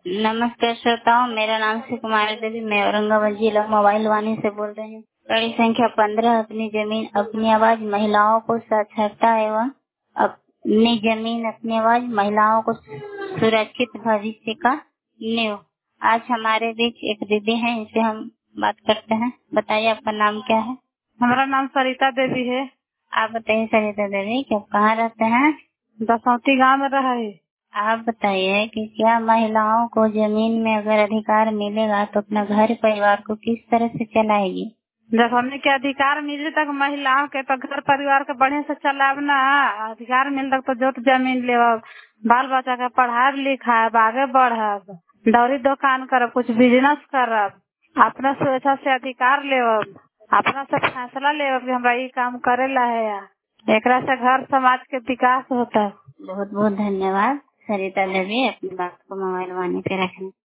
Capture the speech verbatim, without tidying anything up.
नमस्कार श्रोताओं, मेरा नाम से कुमारी देवी, मैं औरंगाबाद जिला मोबाइल वाणी से बोल रही हूँ। कड़ी संख्या पंद्रह, अपनी जमीन अपनी आवाज, महिलाओं को साक्षरता एवं अपनी जमीन अपनी आवाज, महिलाओं को सुरक्षित भविष्य का नींव। आज हमारे बीच एक दीदी है, इनसे हम बात करते हैं। बताइए, आपका नाम क्या है? हमारा नाम सरिता देवी है। आप बताइए सरिता देवी, कि आप कहाँ रहते हैं? दसौती गांव में रहा है। आप बताइए कि क्या महिलाओं को जमीन में अगर अधिकार मिलेगा तो अपना घर परिवार को किस तरह से चलाएगी? जब हमें के अधिकार मिले तक महिलाओं के तो घर परिवार के बढ़िया से चलाब ना। अधिकार मिल तक तो जोत जमीन ले, बाल बच्चा के पढ़ाब लिखाब, आगे बढ़ब, दौरी दुकान करब, कुछ बिजनेस करब, अपना स्वेच्छा से अधिकार लेब, अपना से फैसला लेब कि हमरा ये काम करेला है। एकरा से घर समाज के विकास होता है। बहुत बहुत धन्यवाद सरिता देवी, अपनी बात को मोबाइल वाणी पे रखने।